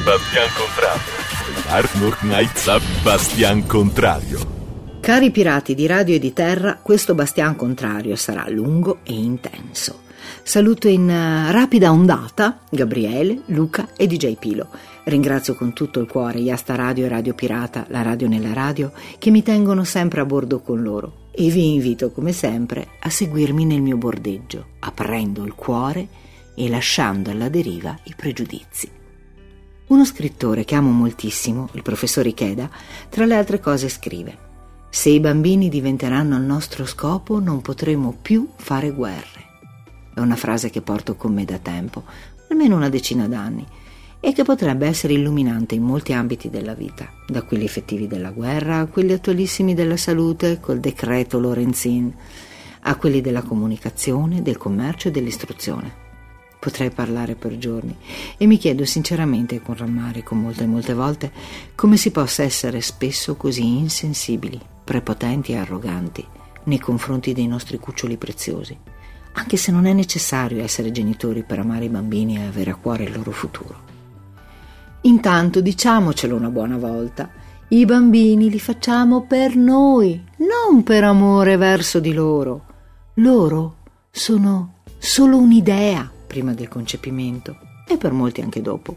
Bastian Contrario. Arnold Knight Bastian Contrario. Cari pirati di radio e di terra, questo Bastian Contrario sarà lungo e intenso. Saluto in rapida ondata Gabriele, Luca e DJ Pilo. Ringrazio con tutto il cuore Yasta Radio e Radio Pirata, la radio nella radio, che mi tengono sempre a bordo con loro. E vi invito come sempre a seguirmi nel mio bordeggio, aprendo il cuore e lasciando alla deriva i pregiudizi. Uno scrittore che amo moltissimo, il professor Ikeda, tra le altre cose scrive: se i bambini diventeranno il nostro scopo, non potremo più fare guerre. È una frase che porto con me da tempo, almeno una decina d'anni, e che potrebbe essere illuminante in molti ambiti della vita, da quelli effettivi della guerra a quelli attualissimi della salute col decreto Lorenzin, a quelli della comunicazione, del commercio e dell'istruzione. Potrei parlare per giorni e mi chiedo sinceramente e con rammarico molte volte come si possa essere spesso così insensibili, prepotenti e arroganti nei confronti dei nostri cuccioli preziosi, anche se non è necessario essere genitori per amare i bambini e avere a cuore il loro futuro. Intanto diciamocelo una buona volta, i bambini li facciamo per noi, non per amore verso di loro. Loro sono solo un'idea prima del concepimento e per molti anche dopo.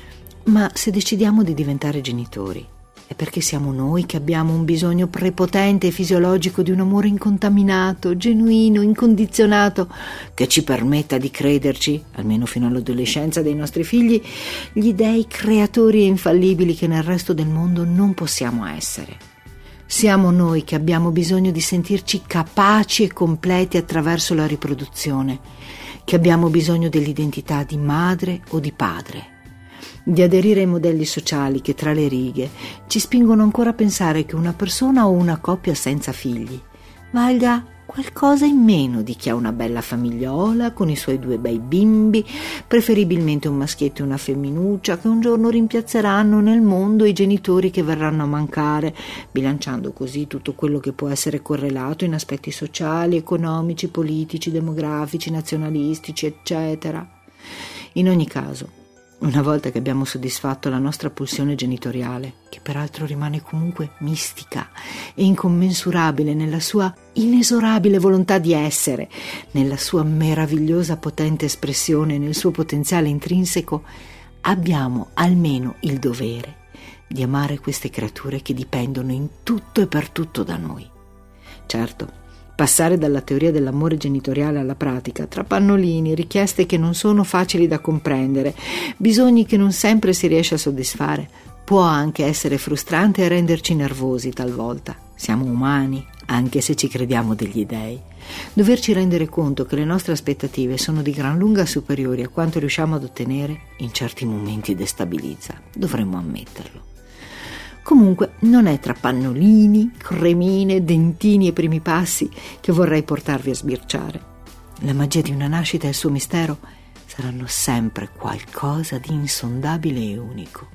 Ma se decidiamo di diventare genitori è perché siamo noi che abbiamo un bisogno prepotente e fisiologico di un amore incontaminato, genuino, incondizionato, che ci permetta di crederci, almeno fino all'adolescenza dei nostri figli, gli dei creatori e infallibili che nel resto del mondo non possiamo essere. Siamo noi che abbiamo bisogno di sentirci capaci e completi attraverso la riproduzione, che abbiamo bisogno dell'identità di madre o di padre, di aderire ai modelli sociali che tra le righe ci spingono ancora a pensare che una persona o una coppia senza figli valga qualcosa in meno di chi ha una bella famigliola con i suoi 2 bei bimbi, preferibilmente un maschietto e una femminuccia, che un giorno rimpiazzeranno nel mondo i genitori che verranno a mancare, bilanciando così tutto quello che può essere correlato in aspetti sociali, economici, politici, demografici, nazionalistici, eccetera. In ogni caso, una volta che abbiamo soddisfatto la nostra pulsione genitoriale, che peraltro rimane comunque mistica e incommensurabile nella sua inesorabile volontà di essere, nella sua meravigliosa potente espressione, nel suo potenziale intrinseco, abbiamo almeno il dovere di amare queste creature che dipendono in tutto e per tutto da noi. Certo, passare dalla teoria dell'amore genitoriale alla pratica, tra pannolini, richieste che non sono facili da comprendere, bisogni che non sempre si riesce a soddisfare, può anche essere frustrante e renderci nervosi talvolta. Siamo umani, anche se ci crediamo degli dei. Doverci rendere conto che le nostre aspettative sono di gran lunga superiori a quanto riusciamo ad ottenere, in certi momenti destabilizza, dovremmo ammetterlo. Comunque non è tra pannolini, cremine, dentini e primi passi che vorrei portarvi a sbirciare. La magia di una nascita e il suo mistero saranno sempre qualcosa di insondabile e unico.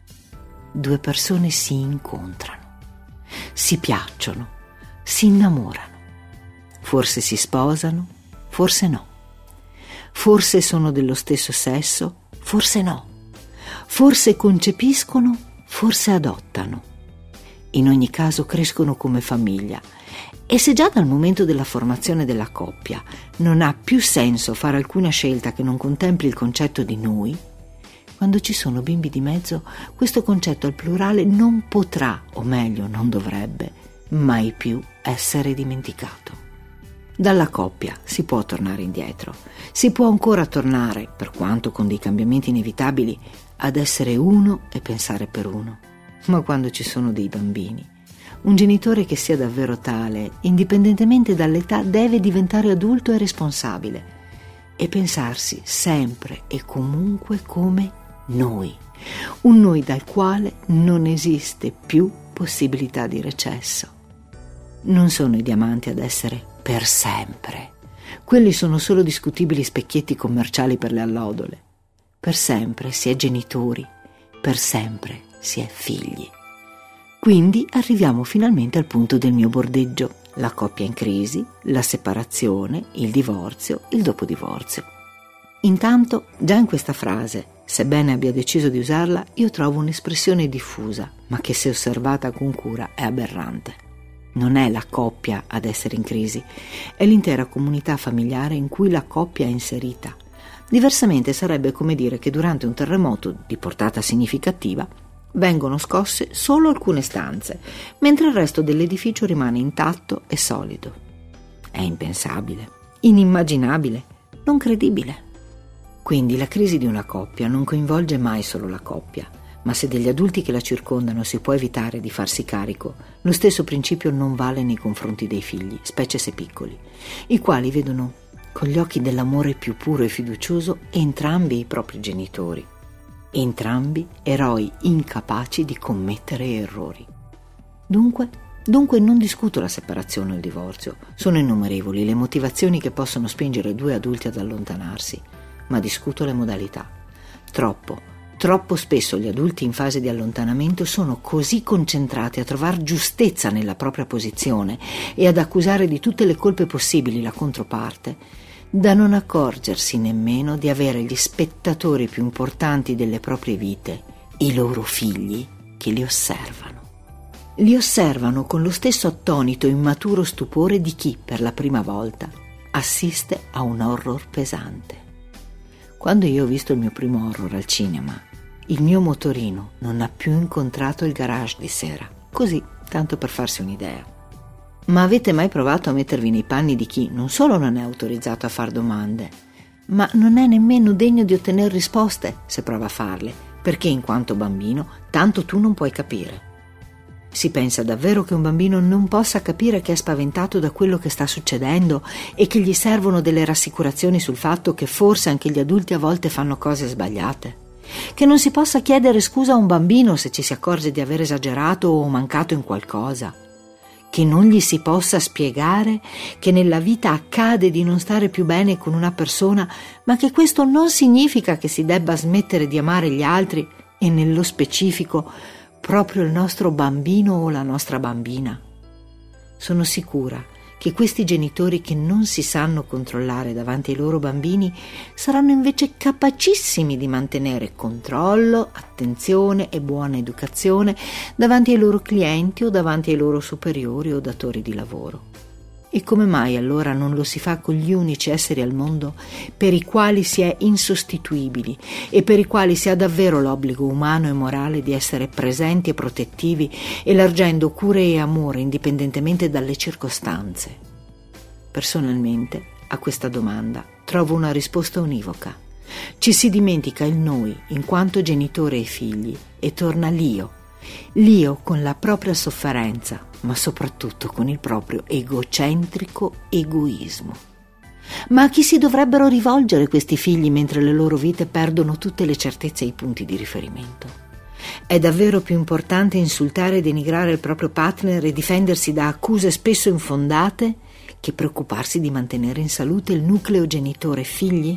2 persone si incontrano, si piacciono, si innamorano. Forse si sposano, forse no. Forse sono dello stesso sesso, forse no. Forse concepiscono, forse adottano. In ogni caso crescono come famiglia, e se già dal momento della formazione della coppia non ha più senso fare alcuna scelta che non contempli il concetto di noi, quando ci sono bimbi di mezzo questo concetto al plurale non potrà, o meglio non dovrebbe, mai più essere dimenticato. Dalla coppia si può tornare indietro, si può ancora tornare, per quanto con dei cambiamenti inevitabili, ad essere uno e pensare per uno. Ma quando ci sono dei bambini, un genitore che sia davvero tale, indipendentemente dall'età, deve diventare adulto e responsabile e pensarsi sempre e comunque come noi, un noi dal quale non esiste più possibilità di recesso. Non sono i diamanti ad essere per sempre, quelli sono solo discutibili specchietti commerciali per le allodole. Per sempre si è genitori, per sempre si è figli. Quindi arriviamo finalmente al punto del mio bordeggio, la coppia in crisi, la separazione, il divorzio, il dopodivorzio. Intanto, già in questa frase, Sebbene abbia deciso di usarla, io trovo un'espressione diffusa, ma che se osservata con cura è aberrante. Non è la coppia ad essere in crisi, è l'intera comunità familiare in cui la coppia è inserita. Diversamente sarebbe come dire che durante un terremoto di portata significativa vengono scosse solo alcune stanze, mentre il resto dell'edificio rimane intatto e solido. È impensabile, inimmaginabile, non credibile. Quindi la crisi di una coppia non coinvolge mai solo la coppia, ma se degli adulti che la circondano si può evitare di farsi carico, lo stesso principio non vale nei confronti dei figli, specie se piccoli, i quali vedono con gli occhi dell'amore più puro e fiducioso entrambi i propri genitori, entrambi eroi incapaci di commettere errori. Dunque non discuto la separazione o il divorzio, sono innumerevoli le motivazioni che possono spingere due adulti ad allontanarsi, ma discuto le modalità. Troppo spesso gli adulti in fase di allontanamento sono così concentrati a trovar giustezza nella propria posizione e ad accusare di tutte le colpe possibili la controparte, da non accorgersi nemmeno di avere gli spettatori più importanti delle proprie vite, i loro figli, che li osservano. Li osservano con lo stesso attonito e immaturo stupore di chi, per la prima volta, assiste a un horror pesante. Quando io ho visto il mio primo horror al cinema, il mio motorino non ha più incontrato il garage di sera. Così, tanto per farsi un'idea. Ma avete mai provato a mettervi nei panni di chi non solo non è autorizzato a far domande, ma non è nemmeno degno di ottenere risposte se prova a farle, perché in quanto bambino tanto tu non puoi capire. Si pensa davvero che un bambino non possa capire che è spaventato da quello che sta succedendo e che gli servono delle rassicurazioni sul fatto che forse anche gli adulti a volte fanno cose sbagliate? Che non si possa chiedere scusa a un bambino se ci si accorge di aver esagerato o mancato in qualcosa? Che non gli si possa spiegare che nella vita accade di non stare più bene con una persona, ma che questo non significa che si debba smettere di amare gli altri e nello specifico proprio il nostro bambino o la nostra bambina? Sono sicura che questi genitori che non si sanno controllare davanti ai loro bambini saranno invece capacissimi di mantenere controllo, attenzione e buona educazione davanti ai loro clienti o davanti ai loro superiori o datori di lavoro. E come mai allora non lo si fa con gli unici esseri al mondo per i quali si è insostituibili e per i quali si ha davvero l'obbligo umano e morale di essere presenti e protettivi, elargendo cure e amore indipendentemente dalle circostanze? Personalmente, a questa domanda trovo una risposta univoca. Ci si dimentica il noi in quanto genitore e figli e torna l'io con la propria sofferenza, ma soprattutto con il proprio egocentrico egoismo. Ma a chi si dovrebbero rivolgere questi figli mentre le loro vite perdono tutte le certezze e i punti di riferimento? È davvero più importante insultare e denigrare il proprio partner e difendersi da accuse spesso infondate che preoccuparsi di mantenere in salute il nucleo genitore-figli?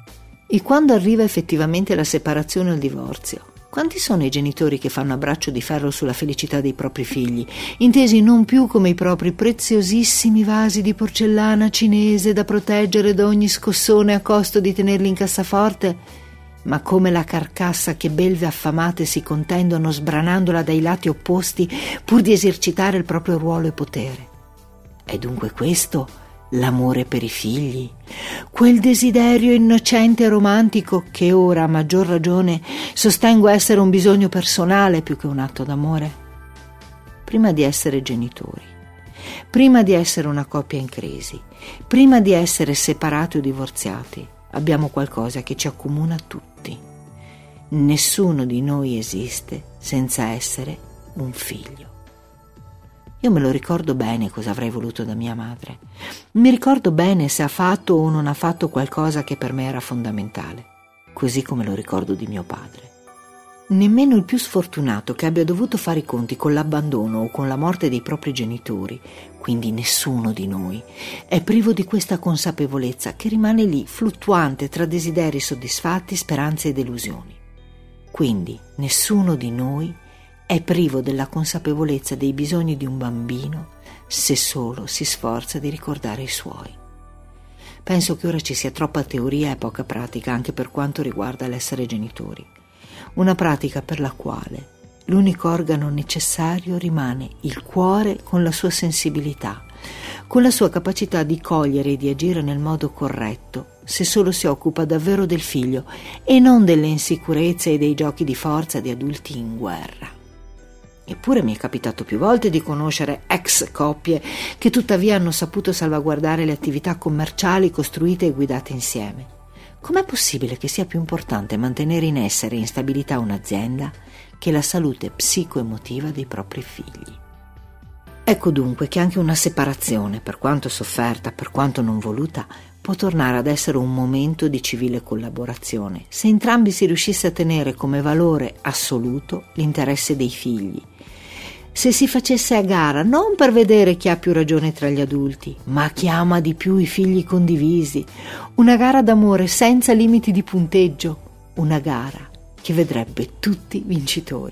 E quando arriva effettivamente la separazione o il divorzio? Quanti sono i genitori che fanno a braccio di ferro sulla felicità dei propri figli, intesi non più come i propri preziosissimi vasi di porcellana cinese da proteggere da ogni scossone a costo di tenerli in cassaforte, ma come la carcassa che belve affamate si contendono sbranandola dai lati opposti pur di esercitare il proprio ruolo e potere? È dunque questo l'amore per i figli, quel desiderio innocente e romantico che ora, a maggior ragione, sostengo essere un bisogno personale più che un atto d'amore? Prima di essere genitori, prima di essere una coppia in crisi, prima di essere separati o divorziati, abbiamo qualcosa che ci accomuna tutti. Nessuno di noi esiste senza essere un figlio. Io me lo ricordo bene cosa avrei voluto da mia madre. Mi ricordo bene se ha fatto o non ha fatto qualcosa che per me era fondamentale, così come lo ricordo di mio padre. Nemmeno il più sfortunato che abbia dovuto fare i conti con l'abbandono o con la morte dei propri genitori, quindi nessuno di noi, è privo di questa consapevolezza che rimane lì, fluttuante tra desideri soddisfatti, speranze e delusioni. Quindi nessuno di noi è privo della consapevolezza dei bisogni di un bambino se solo si sforza di ricordare i suoi. Penso che ora ci sia troppa teoria e poca pratica anche per quanto riguarda l'essere genitori. Una pratica per la quale l'unico organo necessario rimane il cuore con la sua sensibilità, con la sua capacità di cogliere e di agire nel modo corretto, se solo si occupa davvero del figlio e non delle insicurezze e dei giochi di forza di adulti in guerra. Eppure mi è capitato più volte di conoscere ex coppie che tuttavia hanno saputo salvaguardare le attività commerciali costruite e guidate insieme. Com'è possibile che sia più importante mantenere in essere e in stabilità un'azienda che la salute psicoemotiva dei propri figli? Ecco dunque che anche una separazione, per quanto sofferta, per quanto non voluta, può tornare ad essere un momento di civile collaborazione, se entrambi si riuscisse a tenere come valore assoluto l'interesse dei figli, se si facesse a gara non per vedere chi ha più ragione tra gli adulti, ma chi ama di più i figli condivisi, una gara d'amore senza limiti di punteggio, una gara che vedrebbe tutti vincitori.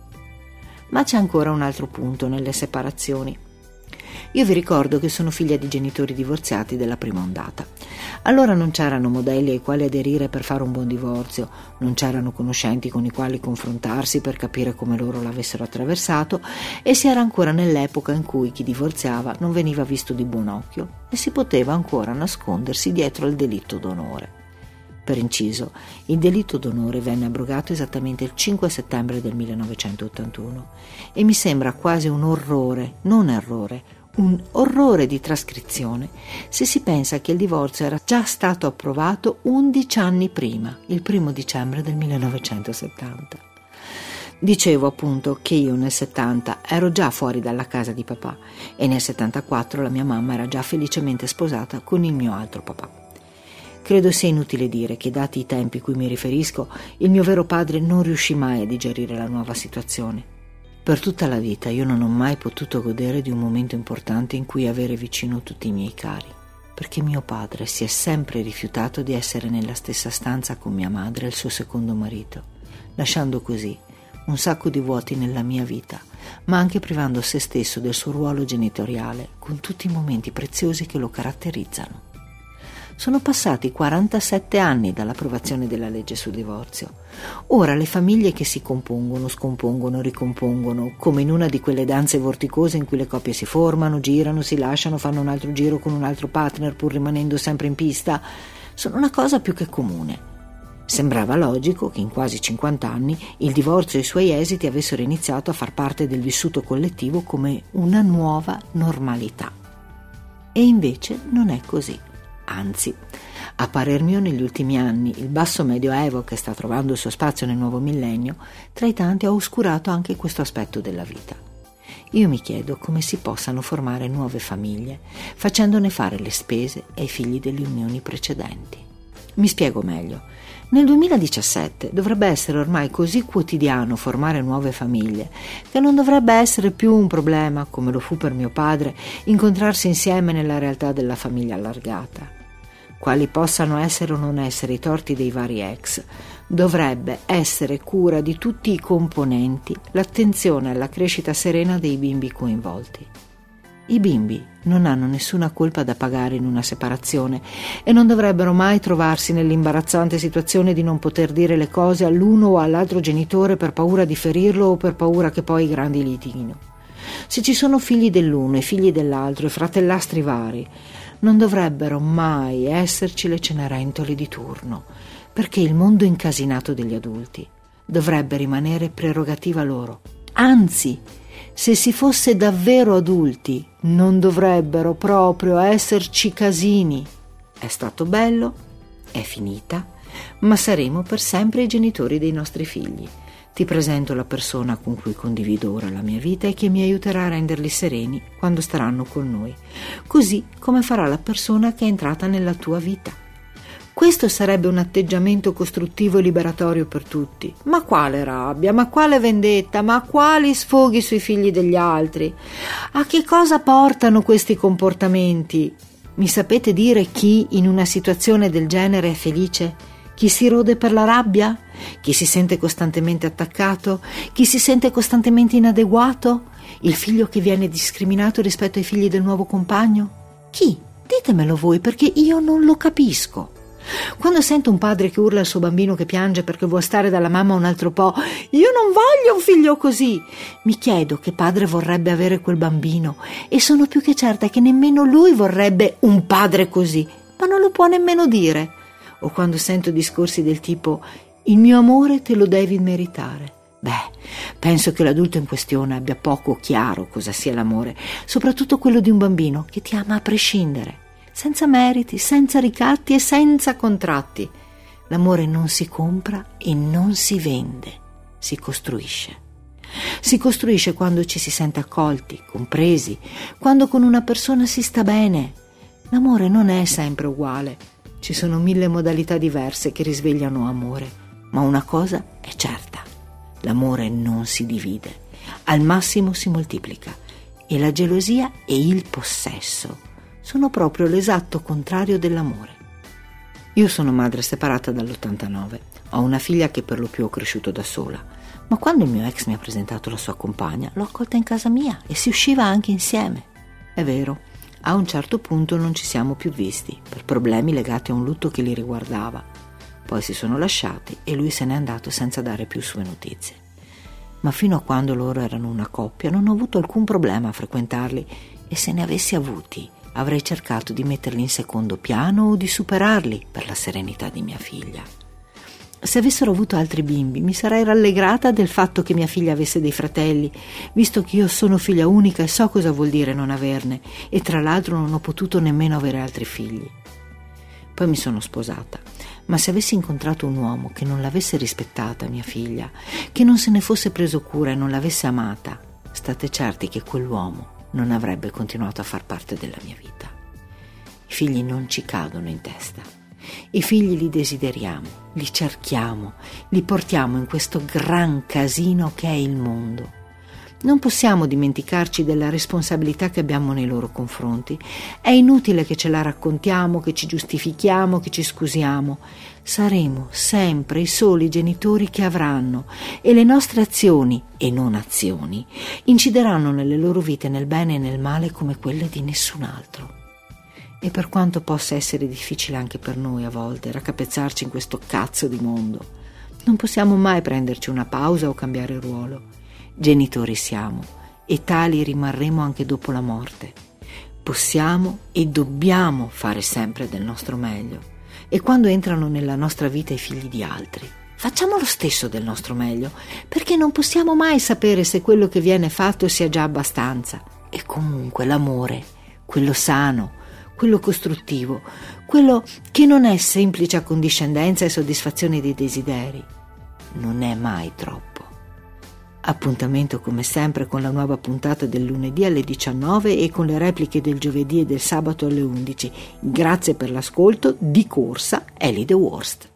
Ma c'è ancora un altro punto nelle separazioni. Io vi ricordo che sono figlia di genitori divorziati della prima ondata. Allora non c'erano modelli ai quali aderire per fare un buon divorzio, non c'erano conoscenti con i quali confrontarsi per capire come loro l'avessero attraversato e si era ancora nell'epoca in cui chi divorziava non veniva visto di buon occhio e si poteva ancora nascondersi dietro al delitto d'onore. Per inciso, il delitto d'onore venne abrogato esattamente il 5 settembre del 1981 e mi sembra quasi un orrore, non errore, un orrore di trascrizione se si pensa che il divorzio era già stato approvato 11 anni prima, il 1 dicembre del 1970. Dicevo appunto che io nel 70 ero già fuori dalla casa di papà e nel 74 la mia mamma era già felicemente sposata con il mio altro papà. Credo sia inutile dire che, dati i tempi cui mi riferisco, il mio vero padre non riuscì mai a digerire la nuova situazione. Per tutta la vita io non ho mai potuto godere di un momento importante in cui avere vicino tutti i miei cari, perché mio padre si è sempre rifiutato di essere nella stessa stanza con mia madre e il suo secondo marito, lasciando così un sacco di vuoti nella mia vita, ma anche privando se stesso del suo ruolo genitoriale con tutti i momenti preziosi che lo caratterizzano. Sono passati 47 anni dall'approvazione della legge sul divorzio. Ora le famiglie che si compongono, scompongono, ricompongono, come in una di quelle danze vorticose in cui le coppie si formano, girano, si lasciano, fanno un altro giro con un altro partner pur rimanendo sempre in pista, sono una cosa più che comune. Sembrava logico che in quasi 50 anni il divorzio e i suoi esiti avessero iniziato a far parte del vissuto collettivo come una nuova normalità. E invece non è così. Anzi, a parer mio negli ultimi anni il basso medioevo che sta trovando il suo spazio nel nuovo millennio tra i tanti ha oscurato anche questo aspetto della vita. Io mi chiedo come si possano formare nuove famiglie facendone fare le spese ai figli delle unioni precedenti. Mi spiego meglio. Nel 2017 dovrebbe essere ormai così quotidiano formare nuove famiglie che non dovrebbe essere più un problema, come lo fu per mio padre, incontrarsi insieme nella realtà della famiglia allargata. Quali possano essere o non essere i torti dei vari ex, dovrebbe essere cura di tutti i componenti l'attenzione alla crescita serena dei bimbi coinvolti. I bimbi non hanno nessuna colpa da pagare in una separazione e non dovrebbero mai trovarsi nell'imbarazzante situazione di non poter dire le cose all'uno o all'altro genitore per paura di ferirlo o per paura che poi i grandi litighino. Se ci sono figli dell'uno e figli dell'altro e fratellastri vari, non dovrebbero mai esserci le cenerentole di turno, perché il mondo incasinato degli adulti dovrebbe rimanere prerogativa loro. Anzi, se si fosse davvero adulti, non dovrebbero proprio esserci casini. È stato bello, è finita, ma saremo per sempre i genitori dei nostri figli. Ti presento la persona con cui condivido ora la mia vita e che mi aiuterà a renderli sereni quando staranno con noi, così come farà la persona che è entrata nella tua vita. Questo sarebbe un atteggiamento costruttivo e liberatorio per tutti. Ma quale rabbia, ma quale vendetta, ma quali sfoghi sui figli degli altri? A che cosa portano questi comportamenti? Mi sapete dire chi in una situazione del genere è felice? Chi si rode per la rabbia? Chi si sente costantemente attaccato? Chi si sente costantemente inadeguato? Il figlio che viene discriminato rispetto ai figli del nuovo compagno? Chi? Ditemelo voi, perché io non lo capisco. Quando sento un padre che urla al suo bambino che piange perché vuole stare dalla mamma un altro po', io non voglio un figlio così, mi chiedo che padre vorrebbe avere quel bambino, e sono più che certa che nemmeno lui vorrebbe un padre così, ma non lo può nemmeno dire. O quando sento discorsi del tipo: il mio amore te lo devi meritare. Penso che l'adulto in questione abbia poco chiaro cosa sia l'amore, soprattutto quello di un bambino che ti ama a prescindere, senza meriti, senza ricatti e senza contratti. L'amore non si compra e non si vende, si costruisce. Si costruisce quando ci si sente accolti, compresi, quando con una persona si sta bene. L'amore non è sempre uguale, ci sono 1000 modalità diverse che risvegliano amore, ma una cosa è certa: l'amore non si divide, al massimo si moltiplica, e la gelosia e il possesso sono proprio l'esatto contrario dell'amore. Io sono madre separata dall'89, ho una figlia che per lo più ho cresciuto da sola, ma quando il mio ex mi ha presentato la sua compagna, l'ho accolta in casa mia e si usciva anche insieme. È vero, a un certo punto non ci siamo più visti, per problemi legati a un lutto che li riguardava. Poi si sono lasciati e lui se n'è andato senza dare più sue notizie. Ma fino a quando loro erano una coppia non ho avuto alcun problema a frequentarli, e se ne avessi avuti avrei cercato di metterli in secondo piano o di superarli per la serenità di mia figlia. Se avessero avuto altri bimbi mi sarei rallegrata del fatto che mia figlia avesse dei fratelli, visto che io sono figlia unica e so cosa vuol dire non averne, e tra l'altro non ho potuto nemmeno avere altri figli. Poi mi sono sposata, ma se avessi incontrato un uomo che non l'avesse rispettata, mia figlia, che non se ne fosse preso cura e non l'avesse amata, state certi che quell'uomo non avrebbe continuato a far parte della mia vita. I figli non ci cadono in testa. I figli li desideriamo, li cerchiamo, li portiamo in questo gran casino che è il mondo. Non possiamo dimenticarci della responsabilità che abbiamo nei loro confronti. È inutile che ce la raccontiamo, che ci giustifichiamo, che ci scusiamo. Saremo sempre i soli genitori che avranno, e le nostre azioni, e non azioni, incideranno nelle loro vite nel bene e nel male come quelle di nessun altro. E per quanto possa essere difficile anche per noi a volte raccapezzarci in questo cazzo di mondo, non possiamo mai prenderci una pausa o cambiare ruolo. Genitori siamo, e tali rimarremo anche dopo la morte. Possiamo e dobbiamo fare sempre del nostro meglio, e quando entrano nella nostra vita i figli di altri, facciamo lo stesso del nostro meglio, perché non possiamo mai sapere se quello che viene fatto sia già abbastanza. E comunque l'amore, quello sano, quello costruttivo, quello che non è semplice accondiscendenza e soddisfazione dei desideri, non è mai troppo. Appuntamento come sempre con la nuova puntata del lunedì alle 19 e con le repliche del giovedì e del sabato alle 11. Grazie per l'ascolto. Di corsa, Ellie the Worst.